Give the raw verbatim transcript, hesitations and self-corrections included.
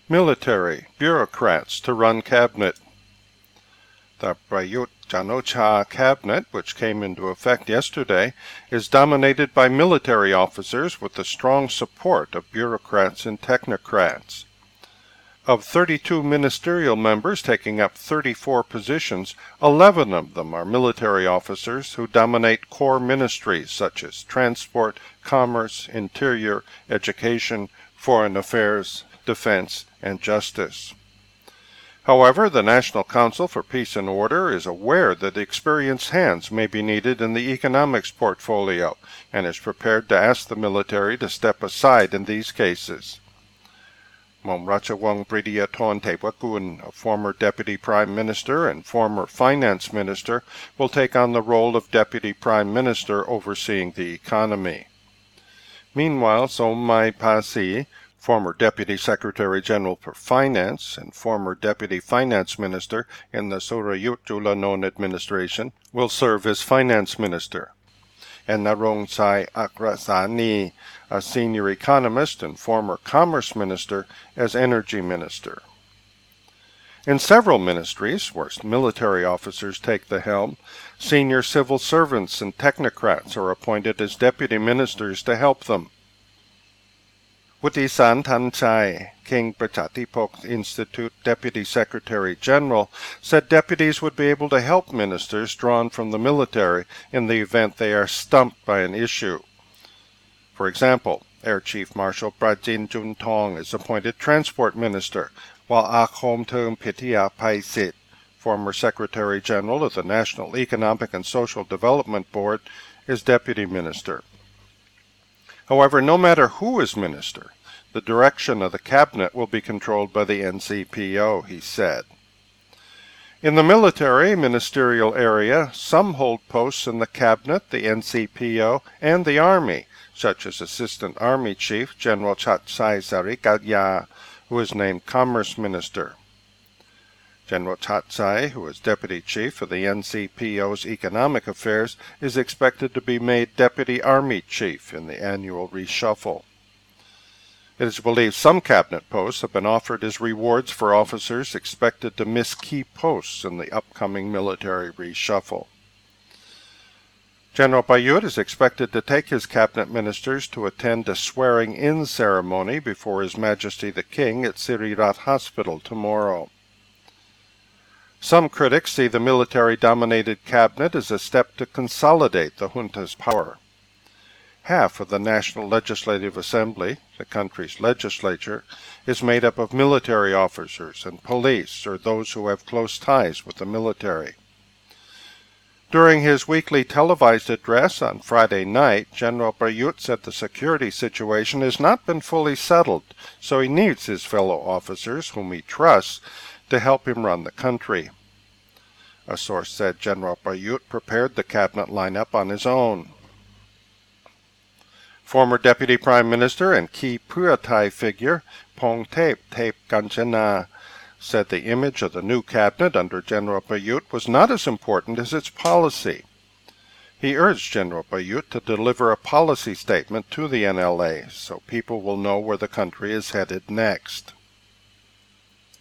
Military bureaucrats to run cabinet. The Prayut Chan-o-cha cabinet, which came into effect yesterday, is dominated by military officers with the strong support of bureaucrats and technocrats. Of thirty-two ministerial members taking up thirty-four positions, eleven of them are military officers who dominate core ministries such as transport, commerce, interior, education, foreign affairs, defense, and justice. However, the National Council for Peace and Order is aware that experienced hands may be needed in the economics portfolio and is prepared to ask the military to step aside in these cases. Momrachawong Pridiaton Tewakun, a former Deputy Prime Minister and former Finance Minister, will take on the role of Deputy Prime Minister overseeing the economy. Meanwhile, Somai Pasi, former Deputy Secretary General for Finance and former Deputy Finance Minister in the Surayut Julanon administration, will serve as Finance Minister, and Narongchai Akrasani, a senior economist and former Commerce Minister, as Energy Minister. In several ministries, where military officers take the helm, senior civil servants and technocrats are appointed as deputy ministers to help them. Wutisan Tanchai, King Prachatipok Institute Deputy Secretary General, said deputies would be able to help ministers drawn from the military in the event they are stumped by an issue. For example, Air Chief Marshal Prajin Juntong is appointed Transport Minister, while Akhomtung Pitia Paisit, former Secretary General of the National Economic and Social Development Board, is Deputy Minister. However, no matter who is minister, the direction of the cabinet will be controlled by the N C P O, he said. In the military ministerial area, some hold posts in the cabinet, the N C P O, and the Army, such as Assistant Army Chief General Chatsai Sarikagya, who is named Commerce Minister. General Chatsai, who is Deputy Chief of the N C P O's Economic Affairs, is expected to be made Deputy Army Chief in the annual reshuffle. It is believed some cabinet posts have been offered as rewards for officers expected to miss key posts in the upcoming military reshuffle. General Prayut is expected to take his cabinet ministers to attend a swearing-in ceremony before His Majesty the King at Sirirat Hospital tomorrow. Some critics see the military-dominated cabinet as a step to consolidate the junta's power. Half of the National Legislative Assembly, the country's legislature, is made up of military officers and police or those who have close ties with the military. During his weekly televised address on Friday night, General Prayut said the security situation has not been fully settled, so he needs his fellow officers, whom he trusts, to help him run the country. A source said General Prayut prepared the cabinet lineup on his own. Former Deputy Prime Minister and key Pheu Thai figure Pongthep Thep Kanchana said the image of the new cabinet under General Prayut was not as important as its policy. He urged General Prayut to deliver a policy statement to the N L A so people will know where the country is headed next.